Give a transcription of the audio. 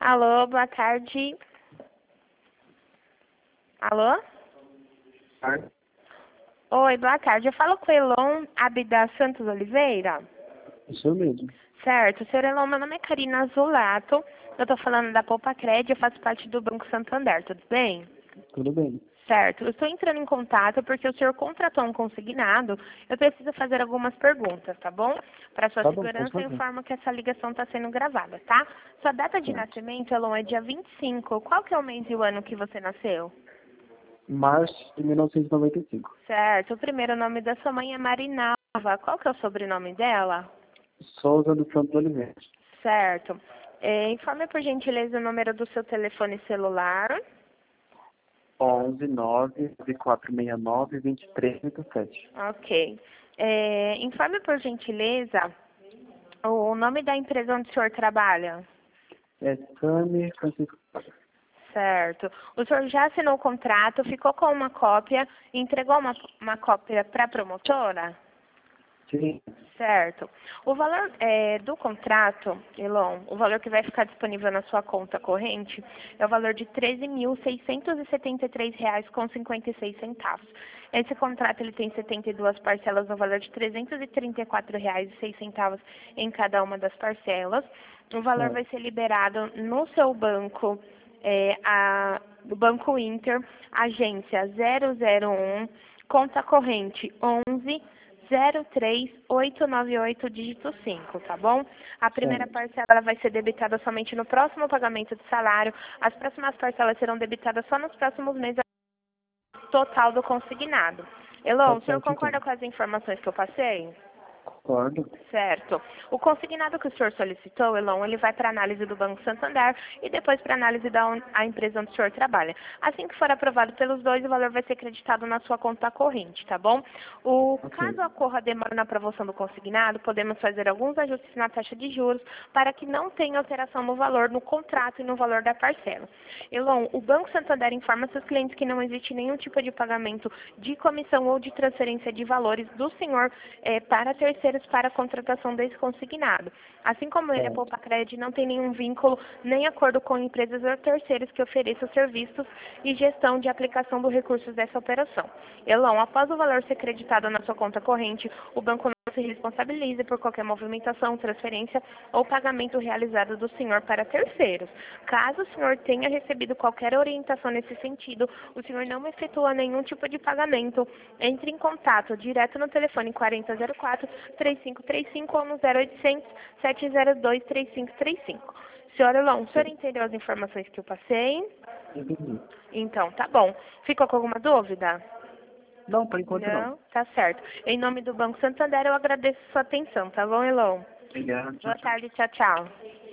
Alô, boa tarde. Alô? Oi, boa tarde. Eu falo com o Elon Abda Santos Oliveira. Isso mesmo. Certo. Senhor Elon, meu nome é Karina Zulato. Eu tô falando da Poupa Cred, eu faço parte do Banco Santander, tudo bem? Tudo bem. Certo. Eu estou entrando em contato porque o senhor contratou um consignado. Eu preciso fazer algumas perguntas, tá bom? Para sua Tá bom, pode segurança, eu fazer. informo que essa ligação está sendo gravada, tá? Sua data de Certo. nascimento, Elon, é dia 25. Qual que é o mês e o ano que você nasceu? Março de 1995. Certo. O primeiro nome da sua mãe é Marinalva. Qual que é o sobrenome dela? Souza do Santos Oliveira. Certo. Informe, por gentileza, o número do seu telefone celular. 11 9 469 2387. Ok. Informe, por gentileza, o nome da empresa onde o senhor trabalha. É Sami Francisco. Certo. O senhor já assinou o contrato, ficou com uma cópia, entregou uma cópia para a promotora? Sim. Certo. O valor do contrato, Elon, o valor que vai ficar disponível na sua conta corrente é o valor de R$ 13.673,56. Esse contrato ele tem 72 parcelas no valor de R$ 334,06 em cada uma das parcelas. O valor vai ser liberado no seu banco, do Banco Inter, agência 001, conta corrente 11 03898, dígito 5, tá bom? A primeira Certo. parcela ela vai ser debitada somente no próximo pagamento de salário. As próximas parcelas serão debitadas só nos próximos meses total do consignado. Elon, Tá o senhor certo, concorda então. com as informações que eu passei? Concordo. Certo. O consignado que o senhor solicitou, Elon, ele vai para análise do Banco Santander e depois para análise da a empresa onde o senhor trabalha. Assim que for aprovado pelos dois, o valor vai ser creditado na sua conta corrente, tá bom? Ok. Caso ocorra demora na aprovação do consignado, podemos fazer alguns ajustes na taxa de juros para que não tenha alteração no valor, no contrato e no valor da parcela. Elon, o Banco Santander informa seus clientes que não existe nenhum tipo de pagamento de comissão ou de transferência de valores do senhor para terceiros para a contratação desse consignado. Assim como ele, a Certo. Poupa Cred não tem nenhum vínculo nem acordo com empresas ou terceiros que ofereçam serviços e gestão de aplicação dos recursos dessa operação. Elon, após o valor ser creditado na sua conta corrente, o banco não se responsabiliza por qualquer movimentação, transferência ou pagamento realizado do senhor para terceiros. Caso o senhor tenha recebido qualquer orientação nesse sentido, o senhor não efetua nenhum tipo de pagamento, entre em contato direto no telefone 4004-3535 ou no 0800 702 3535. Senhor Elon, o senhor Sim. entendeu as informações que eu passei? Entendi. Então, tá bom. Ficou com alguma dúvida? Não, por enquanto não. Não? Tá certo. Em nome do Banco Santander, eu agradeço sua atenção, tá bom, Elon? Obrigado. Tchau, Boa tchau. tarde, tchau, tchau.